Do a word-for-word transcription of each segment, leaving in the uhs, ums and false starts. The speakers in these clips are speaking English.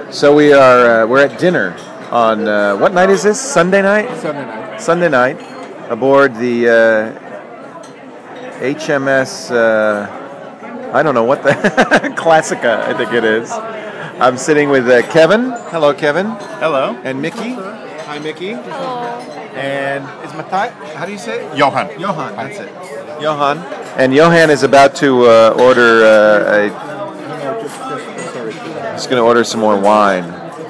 So we are uh, we're at dinner on uh, what night is this? Sunday night. Sunday night. Sunday night, aboard the uh, H M S. Uh, I don't know what the Classica. I think it is. I'm sitting with uh, Kevin. Hello, Kevin. Hello. And Mickey. Hi, Mickey. Hello. And is Matthias? How do you say it? Johan. Johan. That's it. Johan. And Johan is about to uh, order uh, a. He's going to order some more wine.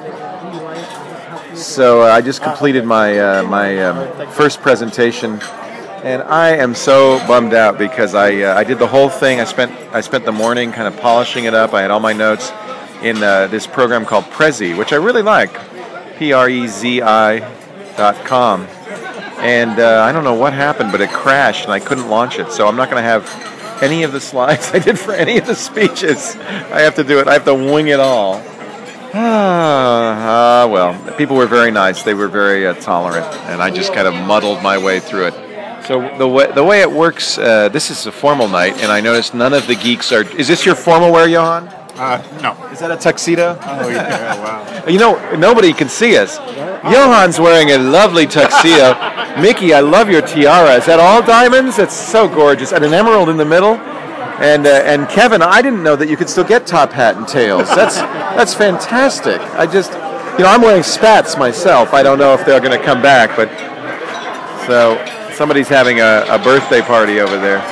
So uh, I just completed my uh, my um, first presentation, and I am so bummed out because I uh, I did the whole thing. I spent I spent the morning kind of polishing it up. I had all my notes in uh, this program called Prezi, which I really like, P R E Z I dot com. And uh, I don't know what happened, but it crashed, and I couldn't launch it. So I'm not going to have any of the slides I did for any of the speeches. I have to do it. I have to wing it all. Ah, uh, well, people were very nice. They were very uh, tolerant, and I just kind of muddled my way through it. So the way the way it works, uh, this is a formal night, and I noticed none of the geeks are. Is this your formal wear, Johan? Uh, no. Is that a tuxedo? Oh, yeah, wow. You know, nobody can see us. Johan's wearing a lovely tuxedo. Mickey, I love your tiara. Is that all diamonds? It's so gorgeous. And an emerald in the middle. And uh, and Kevin, I didn't know that you could still get top hat and tails. That's that's fantastic. I just, you know, I'm wearing spats myself. I don't know if they're going to come back, but so somebody's having a, a birthday party over there.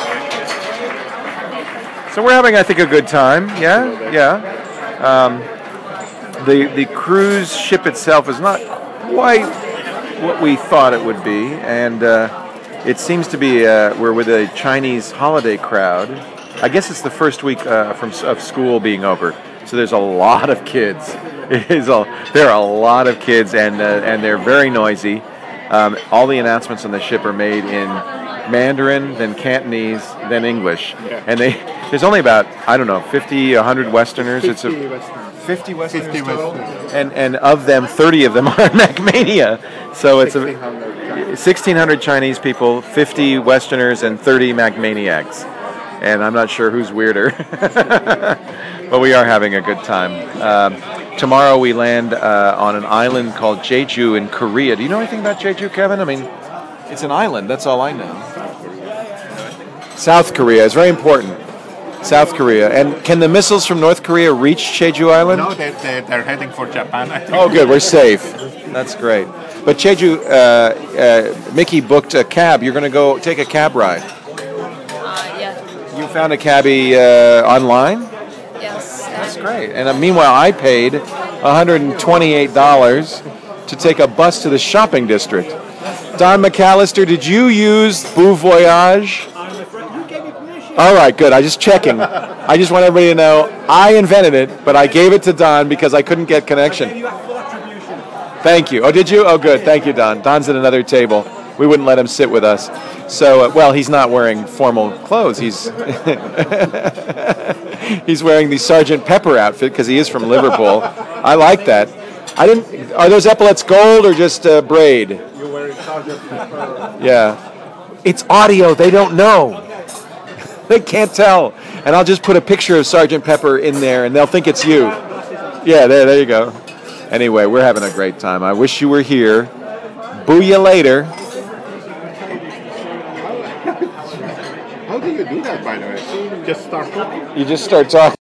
So we're having, I think, a good time. Yeah, yeah. Um, the the cruise ship itself is not quite what we thought it would be, and uh, it seems to be uh, we're with a Chinese holiday crowd. I guess it's the first week uh, from of school being over, so there's a lot of kids. It is a, there are a lot of kids, and uh, and they're very noisy. Um, all the announcements on the ship are made in Mandarin, then Cantonese, then English, Yeah. and they there's only about I don't know fifty, a hundred Westerners. fifty It's a Westerners. fifty Westerners fifty total, Westerners. and and of them, thirty of them are Macmania. So it's sixteen a hundred. sixteen hundred Chinese people, fifty Westerners, and thirty Macmaniacs. And I'm not sure who's weirder, but we are having a good time. Um, tomorrow we land uh, on an island called Jeju in Korea. Do you know anything about Jeju, Kevin? I mean, it's an island. That's all I know. South Korea is very important. South Korea. And can the missiles from North Korea reach Jeju Island? No, they, they, they're heading for Japan, I think. Oh, good. We're safe. That's great. But Jeju, uh, uh, Mickey booked a cab. You're going to go take a cab ride. Uh, yeah. You found a cabbie uh, online? Yes. That's great. And uh, meanwhile, I paid one hundred twenty-eight dollars to take a bus to the shopping district. Don McAllister, did you use Beau Voyage? All right, good. I just checking. I just want everybody to know I invented it, but I gave it to Don because I couldn't get connection. Thank you. Oh, did you? Oh, good. Thank you, Don. Don's at another table. We wouldn't let him sit with us. So, uh, well, he's not wearing formal clothes. He's he's wearing the Sergeant Pepper outfit because he is from Liverpool. I like that. I didn't. Are those epaulets gold or just uh, braid? You're wearing Sergeant Pepper. Yeah. It's audio. They don't know. They can't tell. And I'll just put a picture of Sergeant Pepper in there, and they'll think it's you. Yeah, there, there you go. Anyway, we're having a great time. I wish you were here. Boo you later. How do you do that, by the way? Just start talking. You just start talking.